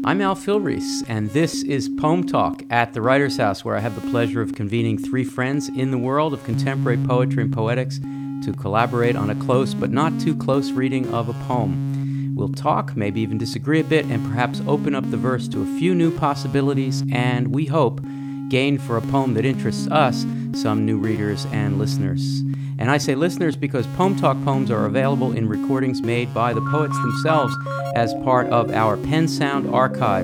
I'm Al Filreis, and this is Poem Talk at the Writer's House, where I have the pleasure of convening three friends in the world of contemporary poetry and poetics to collaborate on a close but not too close reading of a poem. We'll talk, maybe even disagree a bit, and perhaps open up the verse to a few new possibilities, and we hope gain for a poem that interests us some new readers and listeners. And I say listeners because Poem Talk poems are available in recordings made by the poets themselves as part of our Pen Sound archive,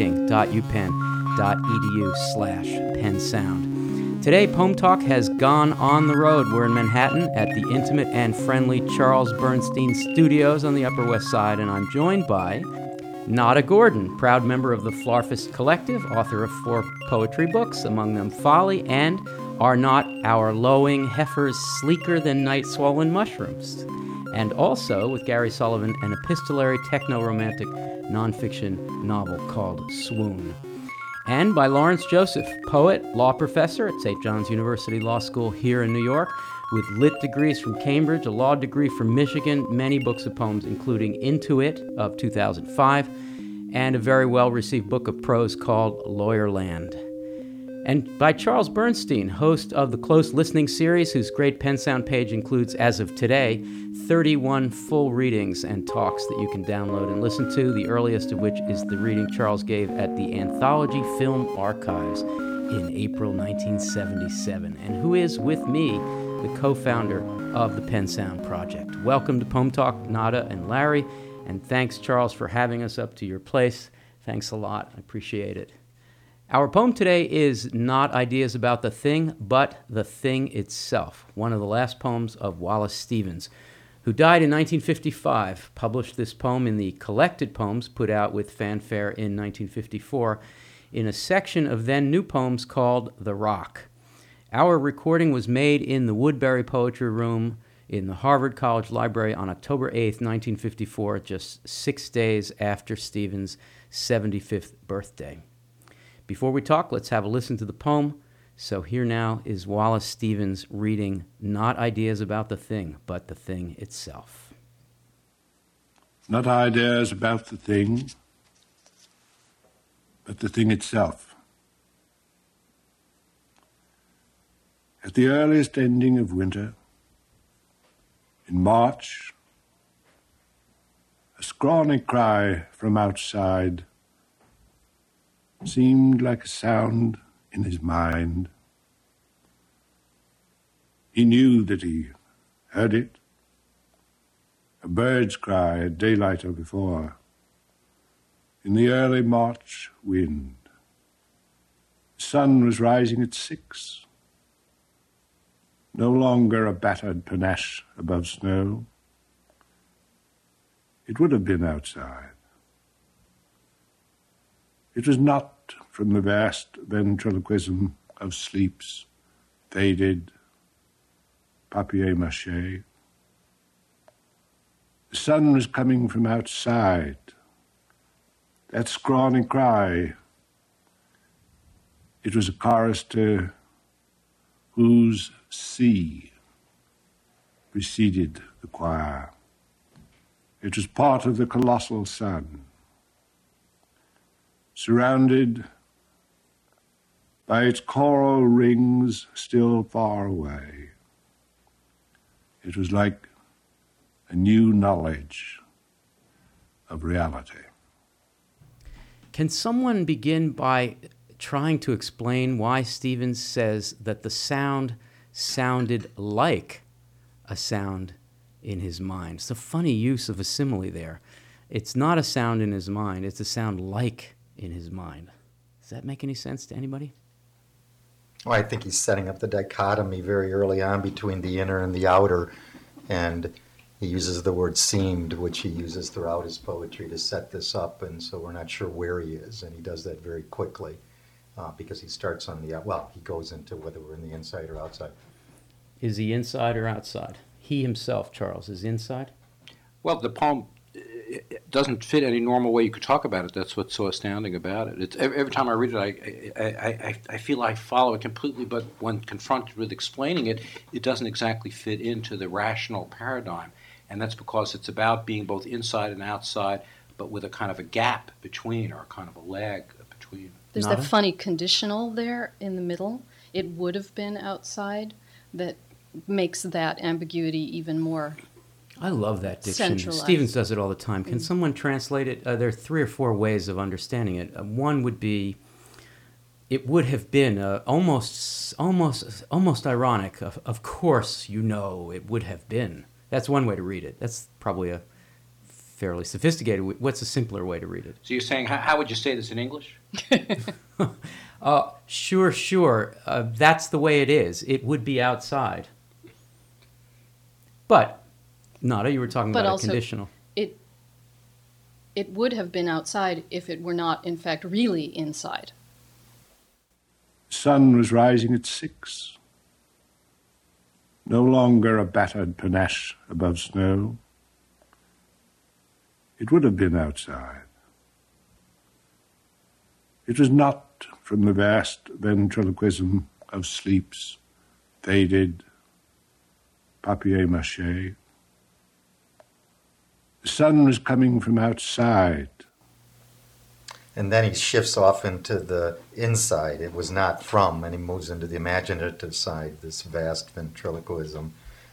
writing.upenn.edu/pensound. Today, Poem Talk has gone on the road. We're in Manhattan at the intimate and friendly Charles Bernstein Studios on the Upper West Side, and I'm joined by Nada Gordon, proud member of the Flarfist Collective, author of 4 poetry books, among them Folly and Are Not Our Lowing Heifers Sleeker Than Night-Swollen Mushrooms? And also, with Gary Sullivan, an epistolary techno-romantic nonfiction novel called Swoon. And by Lawrence Joseph, poet, law professor at St. John's University Law School here in New York, with lit degrees from Cambridge, a law degree from Michigan, many books of poems, including Into It of 2005, and a very well-received book of prose called Lawyerland. And by Charles Bernstein, host of the Close Listening series, whose great Pen Sound page includes, as of today, 31 full readings and talks that you can download and listen to, the earliest of which is the reading Charles gave at the Anthology Film Archives in April 1977, and who is, with me, the co-founder of the Pen Sound Project. Welcome to Poem Talk, Nada and Larry, and thanks, Charles, for having us up to your place. Thanks a lot. I appreciate it. Our poem today is not ideas about the thing, but the thing itself, one of the last poems of Wallace Stevens, who died in 1955, published this poem in the Collected Poems put out with fanfare in 1954 in a section of then new poems called The Rock. Our recording was made in the Woodbury Poetry Room in the Harvard College Library on October 8th, 1954, just 6 days after Stevens' 75th birthday. Before we talk, let's have a listen to the poem. So here now is Wallace Stevens reading Not Ideas About the Thing, but the Thing Itself. Not ideas about the thing, but the thing itself. At the earliest ending of winter, in March, a scrawny cry from outside seemed like a sound in his mind. He knew that he heard it, a bird's cry at daylight or before, in the early March wind. The sun was rising at 6, no longer a battered panache above snow. It would have been outside. It was not from the vast ventriloquism of sleep's faded papier-mâché. The sun was coming from outside. That scrawny cry, it was a chorister whose sea preceded the choir. It was part of the colossal sun, surrounded by its coral rings still far away. It was like a new knowledge of reality. Can someone begin by trying to explain why Stevens says that the sound sounded like a sound in his mind? It's a funny use of a simile there. It's not a sound in his mind, it's a sound like in his mind. Does that make any sense to anybody? Well, I think he's setting up the dichotomy very early on between the inner and the outer, and he uses the word seemed, which he uses throughout his poetry to set this up, and so we're not sure where he is, and he does that very quickly because he starts on the, he goes into whether we're in the inside or outside. Is he inside or outside? He himself, Charles, is inside? Well, the poem it doesn't fit any normal way you could talk about it. That's what's so astounding about it. It's, every time I read it, I feel I follow it completely, but when confronted with explaining it, it doesn't exactly fit into the rational paradigm. And that's because it's about being both inside and outside, but with a kind of a gap between, or kind of a lag between. There's Nada? that funny conditional there in the middle. It would have been outside. That makes that ambiguity even more. I love that diction. Centralized. Stevens does it all the time. Can someone translate it? There are 3 or 4 ways of understanding it. One would be, it would have been almost ironic. Of course, you know, it would have been. That's one way to read it. That's probably a fairly sophisticated way. What's a simpler way to read it? So you're saying, how would you say this in English? Sure. That's the way it is. It would be outside. But, Nada, you were talking But about also, a conditional. It would have been outside if it were not, in fact, really inside. Sun was rising at 6. No longer a battered panache above snow. It would have been outside. It was not from the vast ventriloquism of sleep's faded papier-mâché. The sun was coming from outside. And then he shifts off into the inside. It was not from, and he moves into the imaginative side, this vast ventriloquism.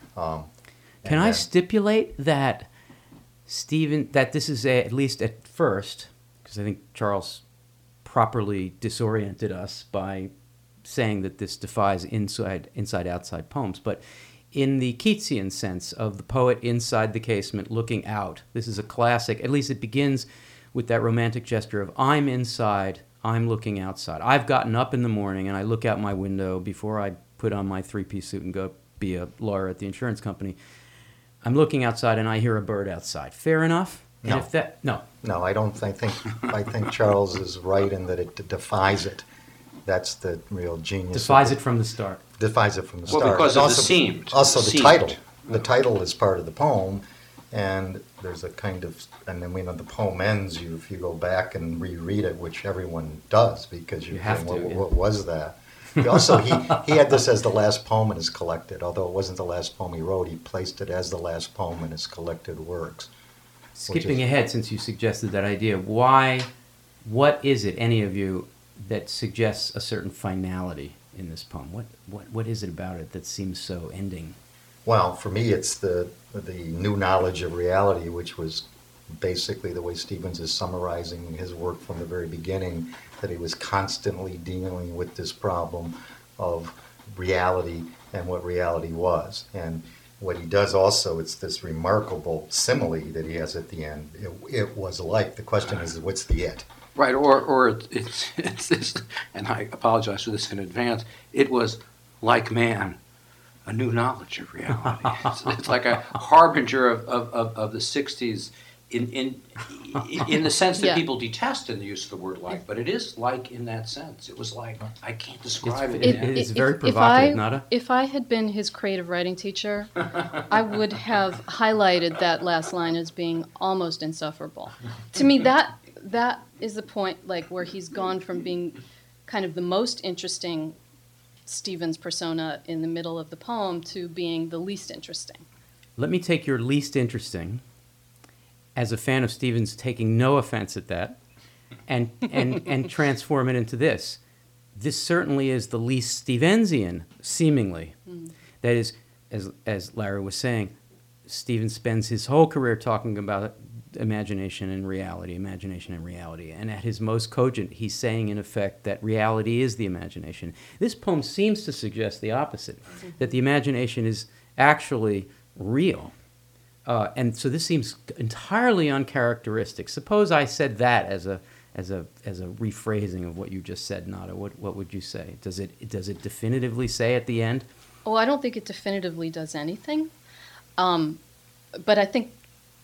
Can I stipulate that that this is at least at first, because I think Charles properly disoriented us by saying that this defies inside-outside poems, but in the Keatsian sense of the poet inside the casement looking out, this is a classic. At least it begins with that romantic gesture of I'm inside, I'm looking outside. I've gotten up in the morning and I look out my window before I put on my 3-piece suit and go be a lawyer at the insurance company. I'm looking outside and I hear a bird outside. Fair enough? No. And if no. No, I don't think I think Charles is right in that it defies it. That's the real genius. Defies it from the start. Defies it from the Well, start. because And of the seamed. Also, The the seamed. title. The title is part of the poem, and there's a kind of, and then when the poem ends, if you go back and reread it, which everyone does, because You have think, to, yeah. what was that? Also, he had this as the last poem in his collected, although it wasn't the last poem he wrote, he placed it as the last poem in his collected works. Skipping ahead, since you suggested that idea, what is it, any of you, that suggests a certain finality in this poem? What is it about it that seems so ending? Well, for me, it's the new knowledge of reality, which was basically the way Stevens is summarizing his work from the very beginning, that he was constantly dealing with this problem of reality and what reality was. And what he does also, it's this remarkable simile that he has at the end. It was like. The question is, what's the it? Right, or it's this, and I apologize for this in advance, it was like man, a new knowledge of reality. It's like a harbinger of the 60s in the sense that Yeah. people detest in the use of the word like, but it is like in that sense. It was like, I can't describe it. It is very provocative, Nada. If I had been his creative writing teacher, I would have highlighted that last line as being almost insufferable. To me, that is the point, like, where he's gone from being kind of the most interesting Stevens persona in the middle of the poem to being the least interesting. Let me take your least interesting, as a fan of Stevens, taking no offense at that, and transform it into this. This certainly is the least Stevensian, seemingly. That is, as Larry was saying, Stevens spends his whole career talking about imagination and reality. And at his most cogent, he's saying, in effect, that reality is the imagination. This poem seems to suggest the opposite, that the imagination is actually real. And so this seems entirely uncharacteristic. Suppose I said that as a rephrasing of what you just said, Nada. What would you say? Does it definitively say at the end? Oh, I don't think it definitively does anything. But I think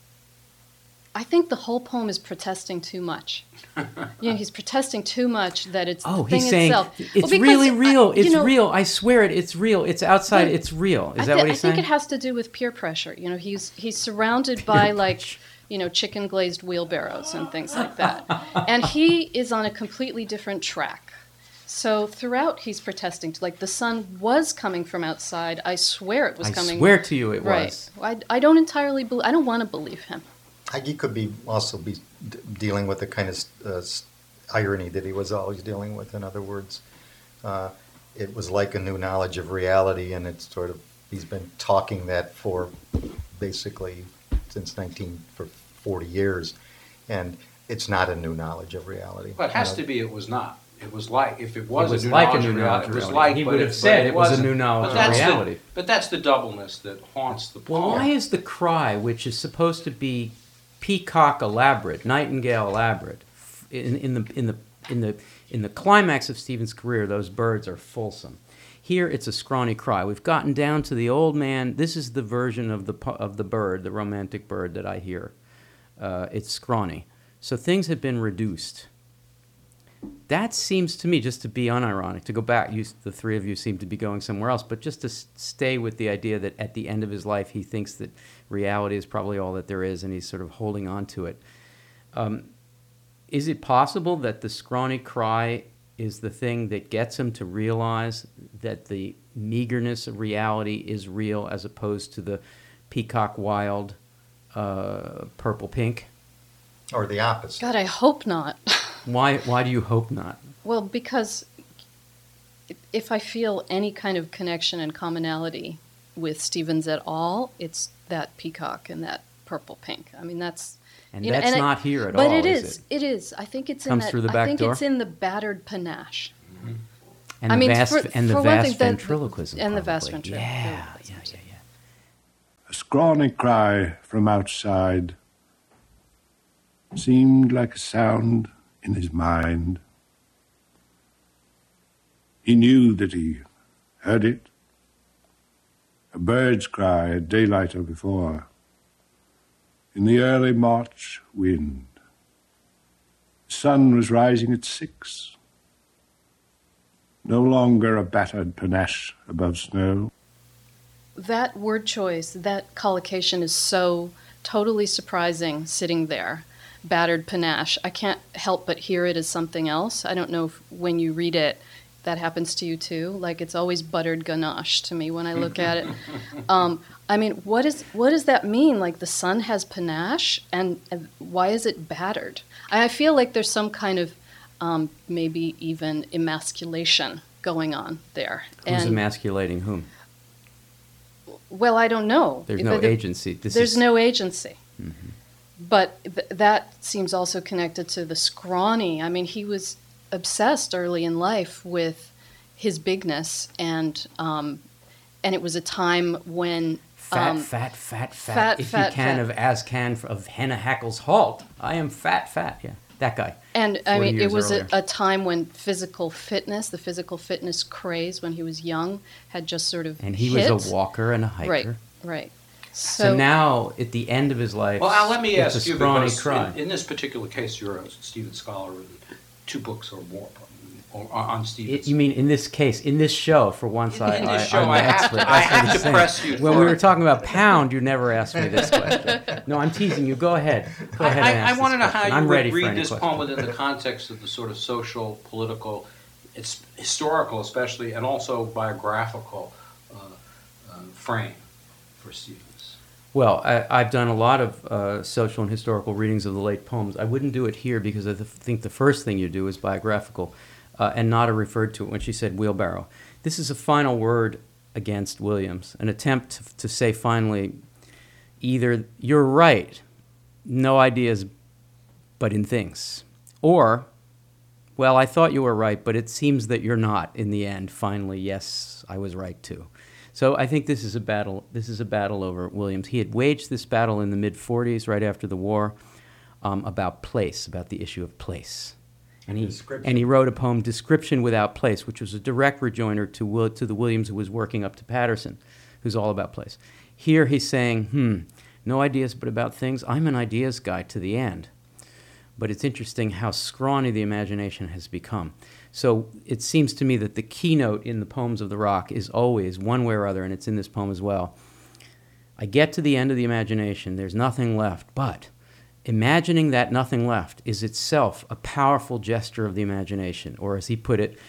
the whole poem is protesting too much. He's protesting too much that it's the thing he's saying itself. it's Well, really because, real. It's real. I swear it. It's real. It's outside. But It's real. Is that what he's saying? I think it has to do with peer pressure. He's surrounded by chicken glazed wheelbarrows and things like that, and he is on a completely different track. So throughout, he's protesting. Like, the sun was coming from outside. I swear it was coming. I swear to you, it right. was. I don't entirely believe. I don't want to believe him. He could be also be dealing with the kind of irony that he was always dealing with. In other words, it was like a new knowledge of reality, and it's sort of he's been talking that for basically since for 40 years, and it's not a new knowledge of reality. Well, it has to be. It was not. It was like if it was, It was a new like knowledge a new of reality. knowledge It was of like. reality. He but would have said it was a wasn't. new knowledge But of that's reality. but that's the doubleness that haunts the poem. Well, why is the cry, which is supposed to be peacock elaborate, nightingale elaborate, in the climax of Stephen's career, those birds are fulsome. Here, it's a scrawny cry. We've gotten down to the old man. This is the version of the bird, the romantic bird that I hear. It's scrawny. So things have been reduced. That seems to me, just to be unironic, to go back, the three of you seem to be going somewhere else, but just to stay with the idea that at the end of his life he thinks that reality is probably all that there is and he's sort of holding on to it. Is it possible that the scrawny cry is the thing that gets him to realize that the meagerness of reality is real as opposed to the peacock wild purple pink? Or the opposite. God, I hope not. Why do you hope not? Well, because if I feel any kind of connection and commonality with Stevens at all, it's that peacock and that purple pink. I mean, that's... And that's not here at but all, it is it? It is. I think it's Comes in that. through the back I think door? it's in the battered panache. And I the mean, vast, for and the one thing, vast ventriloquism. and the vast probably. ventriloquism. Yeah. A scrawny cry from outside seemed like a sound in his mind. He knew that he heard it. A bird's cry at daylight or before, in the early March wind. The sun was rising at 6. No longer a battered panache above snow. That word choice, that collocation is so totally surprising sitting there. Battered panache. I can't help but hear it as something else. I don't know if when you read it, that happens to you too. Like it's always buttered ganache to me when I look at it. I mean, what does that mean? Like the sun has panache, and why is it battered? I feel like there's some kind of maybe even emasculation going on there. Who's emasculating whom? Well, I don't know. There's no agency. There's no agency. Mm-hmm. But that seems also connected to the scrawny. I mean, he was obsessed early in life with his bigness, and it was a time when fat. If you can of Hannah Hackle's Halt. I am fat. Yeah, that guy. And I mean, it was earlier. a time when the physical fitness craze when he was young had just sort of and he hit. was a walker and a hiker. Right. So now, at the end of his life, well, Al, let me it's ask a you, scrawny because cry. in this particular case, you're a Stevens scholar, written 2 books or more on Stevens. You mean in this case, in this show, for once, In this show, I'm the I have expert. to- That's I what have he's to saying. press you When for we were it. talking about Pound, you never asked me this question. No, I'm teasing you. Go ahead. Go ahead and I ask want to this know how question. you I'm ready would for read any this question. poem within the context of the sort of social, political, it's historical especially, and also biographical frame for Stevens. Well, I've done a lot of social and historical readings of the late poems. I wouldn't do it here because I think the first thing you do is biographical, and Nada referred to it when she said wheelbarrow. This is a final word against Williams, an attempt to say finally, either you're right, no ideas but in things, or, well, I thought you were right, but it seems that you're not in the end. Finally, yes, I was right too. So I think this is a battle. This is a battle over Williams. He had waged this battle in the mid-40s, right after the war, about place, about the issue of place. And he wrote a poem, Description Without Place, which was a direct rejoinder to the Williams who was working up to Patterson, who's all about place. Here he's saying, no ideas but about things. I'm an ideas guy to the end. But it's interesting how scrawny the imagination has become. So it seems to me that the keynote in the Poems of the Rock is always, one way or other, and it's in this poem as well, I get to the end of the imagination, there's nothing left, but imagining that nothing left is itself a powerful gesture of the imagination, or as he put it,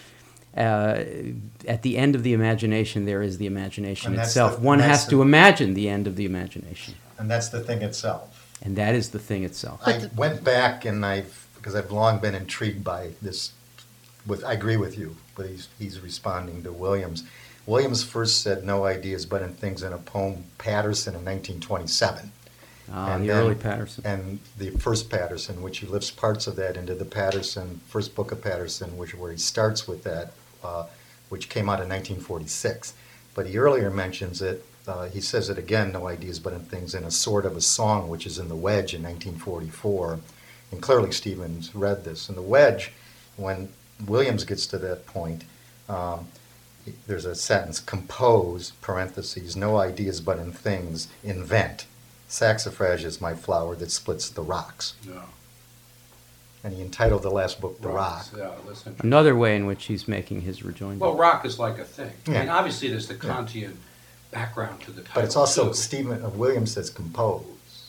at the end of the imagination, there is the imagination itself. One has to imagine the end of the imagination. And that's the thing itself. And that is the thing itself. I went back and because I've long been intrigued by this. I agree with you, but he's responding to Williams. Williams first said "no ideas but in things" in a poem Patterson in 1927. The early Patterson. And the first Patterson, which he lifts parts of that into the Patterson, first book of Patterson, where he starts with that, which came out in 1946. But he earlier mentions it, he says it again, "no ideas but in things," in a sort of a song, which is in The Wedge in 1944. And clearly Stevens read this. In The Wedge, when Williams gets to that point, there's a sentence, "compose," parentheses, "no ideas but in things, invent. Saxifrage is my flower that splits the rocks." Yeah. And he entitled the last book "The Rock." Yeah, that's interesting. Another way in which he's making his rejoinder. Well, rock is like a thing. I mean, Yeah. obviously there's the Kantian background to the title. But it's also too. Williams says compose,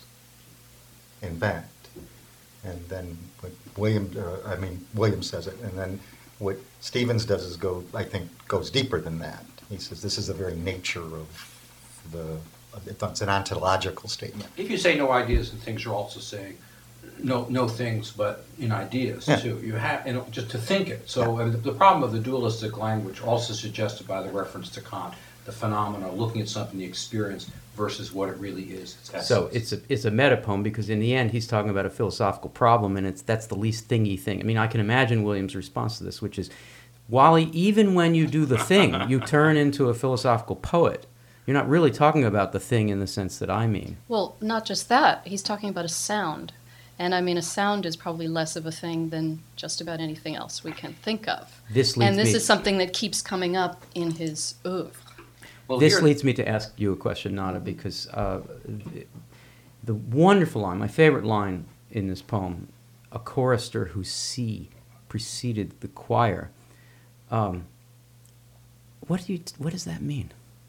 invent. And then Williams says it. And then what Stevens does is goes deeper than that. He says this is the very nature of it's an ontological statement. If you say no ideas and things, you're also saying no things, but in ideas Yeah. too. You have just to think it. So the problem of the dualistic language, also suggested by the reference to Kant, the phenomena, looking at something, the experience versus what it really is. Its So essence. it's a meta poem because in the end he's talking about a philosophical problem, and that's the least thingy thing. I mean, I can imagine Williams' response to this, which is, Wally, even when you do the thing, you turn into a philosophical poet. You're not really talking about the thing in the sense that I mean. Well, not just that. He's talking about a sound. And I mean, a sound is probably less of a thing than just about anything else we can think of. This And this is something that keeps coming up in his oeuvre. Well, This here- leads me to ask you a question, Nada, because the wonderful line, my favorite line in this poem, "a chorister whose C preceded the choir." What does that mean?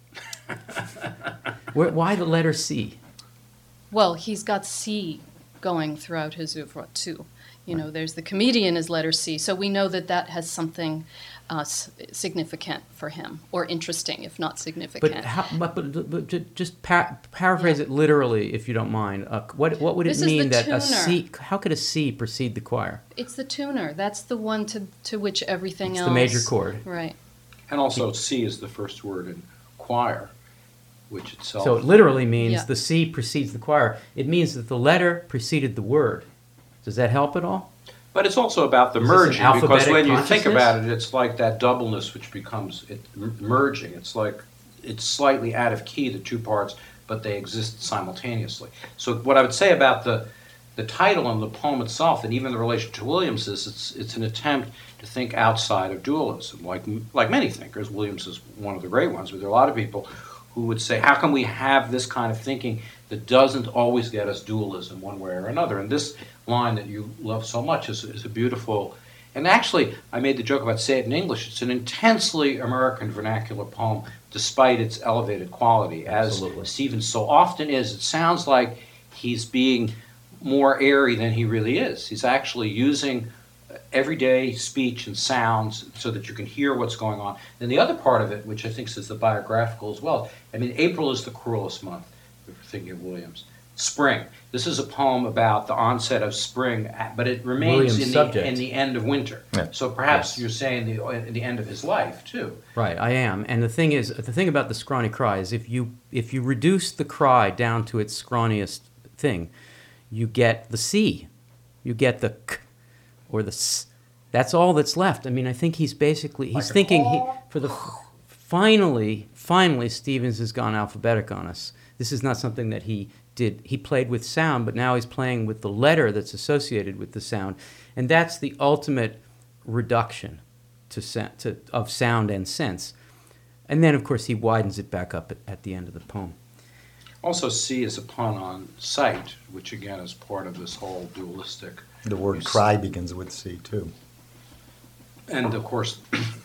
Why the letter C? Well, he's got C going throughout his oeuvre, too. You know, there's the comedian is letter C, so we know that has something significant for him, or interesting, if not significant. But just paraphrase it literally, if you don't mind. What would it This is mean the that a tuner. C? How could a C precede the choir? It's the tuner. That's the one to which everything It's else... the major chord. Right. And also, C is the first word in choir, which itself. So it literally means Yeah. the C precedes the choir. It means that the letter preceded the word. Does that help at all? But it's also about the Is this an merging, because alphabetic when you think consciousness? about it, it's like that doubleness which becomes merging. It's like it's slightly out of key, the two parts, but they exist simultaneously. So what I would say about the title and the poem itself, and even the relation to Williams, is it's an attempt to think outside of dualism. Like many thinkers, Williams is one of the great ones, but there are a lot of people who would say, how can we have this kind of thinking that doesn't always get us dualism one way or another? And this line that you love so much is a beautiful, and actually I made the joke about say it in English, it's an intensely American vernacular poem despite its elevated quality, as Absolutely. Stevens so often is. It sounds like he's being more airy than he really is. He's actually using everyday speech and sounds so that you can hear what's going on. And the other part of it, which I think is the biographical as well, I mean, April is the cruelest month, if you're thinking of Williams. Spring. This is a poem about the onset of spring, but it remains Williams' in the end of winter. Yeah. So perhaps Yes. you're saying the end of his life, too. Right, I am. And the thing about the scrawny cry is if you reduce the cry down to its scrawniest thing, you get the C, you get the K, or the S. That's all that's left. I mean, I think he's thinking finally, Stevens has gone alphabetic on us. This is not something that he did. He played with sound, but now he's playing with the letter that's associated with the sound. And that's the ultimate reduction of sound and sense. And then, of course, he widens it back up at the end of the poem. Also, C is a pun on sight, which again is part of this whole dualistic. The word use. cry begins with C, too. And of course,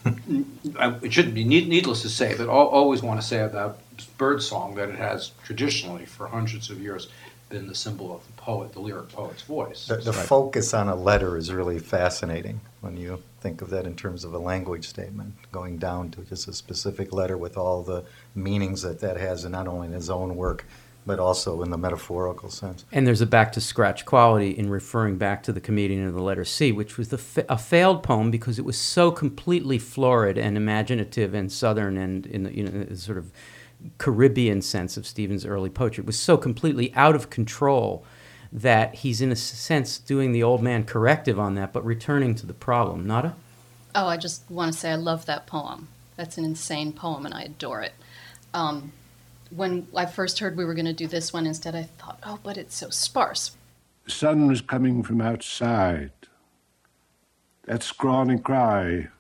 it shouldn't be needless to say, but I always want to say about birdsong that it has traditionally, for hundreds of years, been the symbol of the poet, the lyric poet's voice. The focus on a letter is really fascinating when you think of that in terms of a language statement, going down to just a specific letter with all the meanings that has, and not only in his own work, but also in the metaphorical sense. And there's a back-to-scratch quality in referring back to the comedian of the letter C, which was a failed poem because it was so completely florid and imaginative and southern and in the sort of Caribbean sense of Stevens' early poetry. It was so completely out of control that he's in a sense doing the old man corrective on that, but returning to the problem. Nada? Oh, I just want to say I love that poem. That's an insane poem, and I adore it. When I first heard we were going to do this one instead, I thought, oh, but it's so sparse. The sun was coming from outside. That scrawny cry.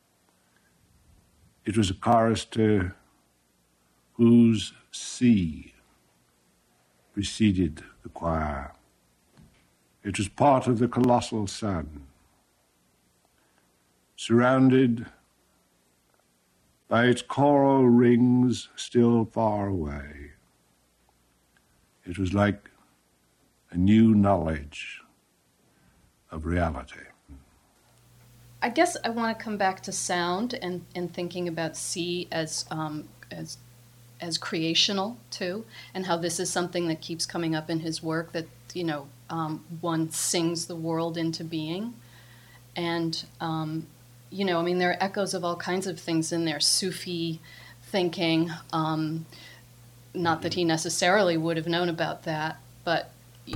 It was a chorister whose sea preceded the choir. It was part of the colossal sun, surrounded by its coral rings still far away. It was like a new knowledge of reality. I guess I want to come back to sound and thinking about C as creational too, and how this is something that keeps coming up in his work, that one sings the world into being, and there are echoes of all kinds of things in there. Sufi thinking, not that he necessarily would have known about that, but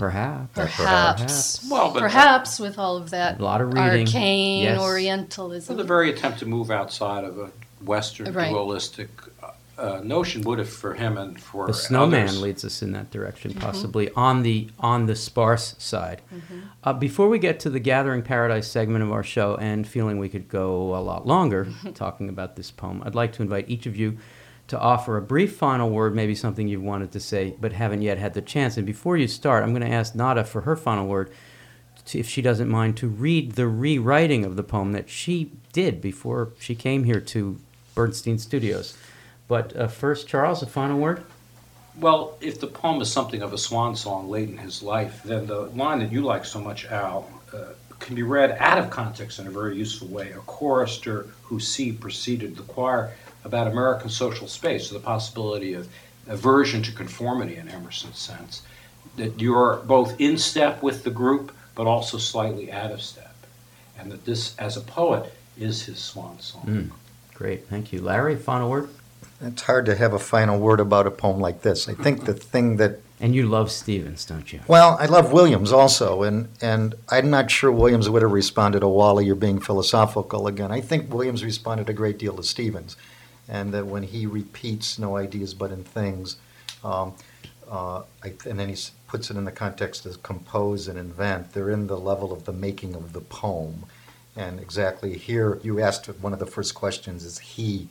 perhaps Well, but perhaps with all of that A lot of reading. arcane Yes. Orientalism. the very attempt to move outside of a Western Right. dualistic notion would have, for him and for The Snowman others. leads us in that direction, possibly on the sparse side. Before we get to the Gathering Paradise segment of our show, and feeling we could go a lot longer talking about this poem, I'd like to invite each of you to offer a brief final word, maybe something you've wanted to say but haven't yet had the chance. And before you start, I'm going to ask Nada for her final word, if she doesn't mind, to read the rewriting of the poem that she did before she came here to Bernstein Studios. But first, Charles, a final word? Well, if the poem is something of a swan song late in his life, then the line that you like so much, Al, can be read out of context in a very useful way. A chorister whose sea preceded the choir, about American social space, the possibility of aversion to conformity in Emerson's sense, that you're both in step with the group, but also slightly out of step, and that this, as a poet, is his swan song. Great, thank you. Larry, final word? It's hard to have a final word about a poem like this. I think the thing that, And you love Stevens, don't you? well, I love Williams also, and I'm not sure Williams would have responded to Wally, you're being philosophical again. I think Williams responded a great deal to Stevens, and that when he repeats no ideas but in things, and then he puts it in the context of compose and invent, they're in the level of the making of the poem. And exactly here, you asked one of the first questions, is he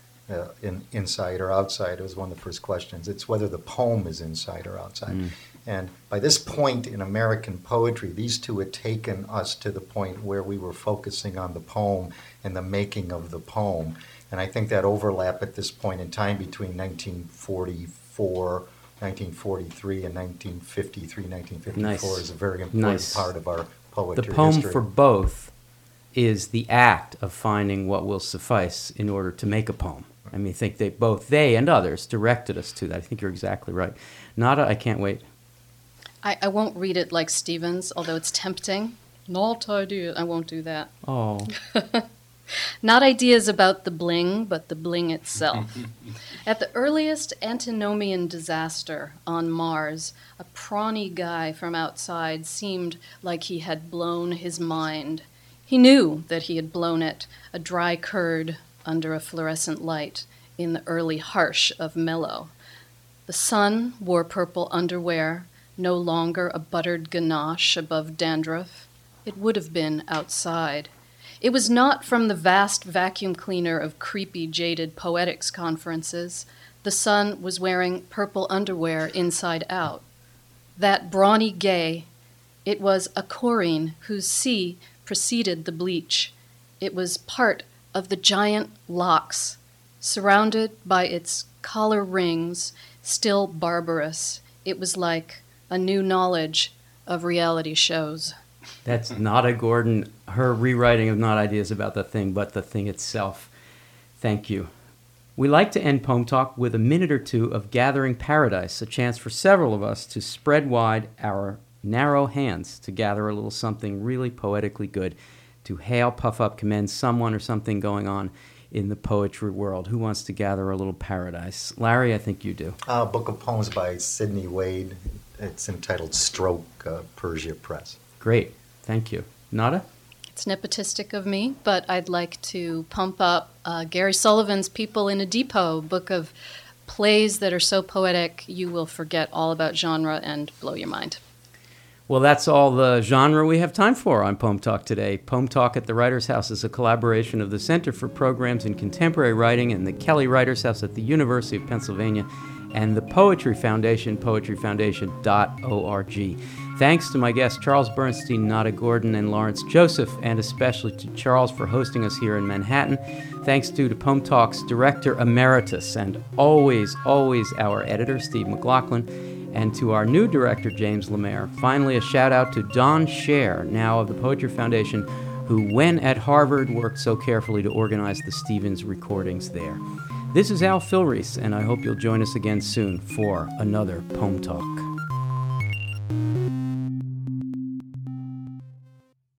inside or outside? It was one of the first questions. It's whether the poem is inside or outside. And by this point in American poetry, these two had taken us to the point where we were focusing on the poem and the making of the poem. And I think that overlap at this point in time between 1944, 1943, and 1953, 1954 Nice. is a very important Nice. part of our poetry The poem history. for both is the act of finding what will suffice in order to make a poem. I mean, I think they and others directed us to that. I think you're exactly right. Nada, I can't wait. I won't read it like Stevens, although it's tempting. Not ideas. I won't do that. Oh, Not ideas about the bling, but the bling itself. At the earliest antinomian disaster on Mars, a prawny guy from outside seemed like he had blown his mind. He knew that he had blown it, a dry curd under a fluorescent light in the early harsh of mellow. The sun wore purple underwear, no longer a buttered ganache above dandruff. It would have been outside. It was not from the vast vacuum cleaner of creepy, jaded poetics conferences. The sun was wearing purple underwear inside out. That brawny gay, it was a chorine whose sea preceded the bleach. It was part of the giant locks, surrounded by its collar rings, still barbarous. It was like a new knowledge of reality shows. that's Nada Gordon, her rewriting of not ideas about the thing, but the thing itself. Thank you. We like to end Poem Talk with a minute or two of Gathering Paradise, a chance for several of us to spread wide our narrow hands to gather a little something really poetically good, to hail, puff up, commend someone or something going on in the poetry world. Who wants to gather a little paradise? Larry, I think you do. A book of poems by Sidney Wade. It's entitled Stroke, Persia Press. Great. Thank you. Nada? It's nepotistic of me, but I'd like to pump up Gary Sullivan's People in a Depot, book of plays that are so poetic you will forget all about genre and blow your mind. Well, that's all the genre we have time for on Poem Talk today. Poem Talk at the Writers' House is a collaboration of the Center for Programs in Contemporary Writing and the Kelly Writers' House at the University of Pennsylvania and the Poetry Foundation, poetryfoundation.org. Thanks to my guests Charles Bernstein, Nada Gordon, and Lawrence Joseph, and especially to Charles for hosting us here in Manhattan. Thanks to Poem Talk's Director Emeritus and always our editor, Steve McLaughlin, and to our new director, James Lemaire. Finally, a shout out to Don Scher, now of the Poetry Foundation, who, when at Harvard, worked so carefully to organize the Stevens recordings there. This is Al Filreis, and I hope you'll join us again soon for another Poem Talk.